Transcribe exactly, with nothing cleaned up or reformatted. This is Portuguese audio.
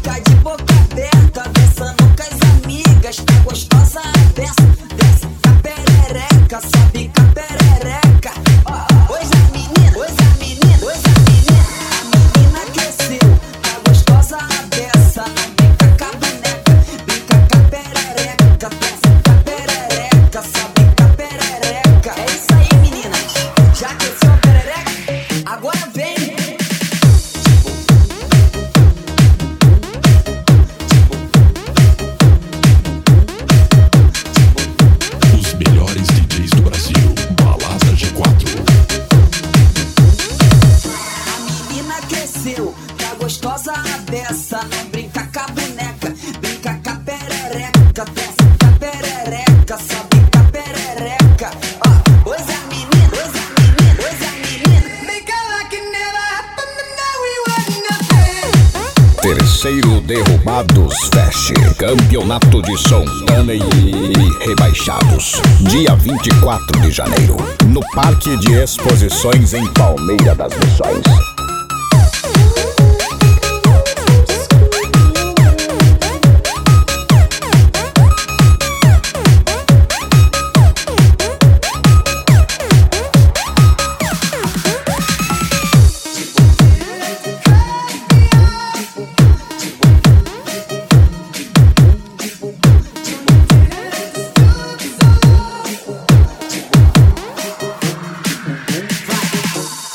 fica de boca aberta, dançando com as amigas, tá gostosa a beça, desce com a perereca, sobe com a perereca. Ó, hoje a menina, hoje a menina, hoje a menina, a menina cresceu, tá gostosa a beça, brinca com a boneca, brinca com a perereca, desce com a perereca, sobe com a perereca. É isso aí, meninas, já cresceu a perereca? Agora vem. Os melhores D Js do Brasil, Balada G quatro. A menina cresceu, tá gostosa a beça, não brinca com a boneca, brinca com a perereca, desce com a perereca, sobe com a perereca. Ó, hoje a menina, hoje a menina, hoje a menina. Make it like it never happened, but now we want nothing. Terceiro Derrubados Fest, Campeonato de Som e Rebaixados, dia vinte e quatro de janeiro, no Parque de Exposições em Palmeira das Missões.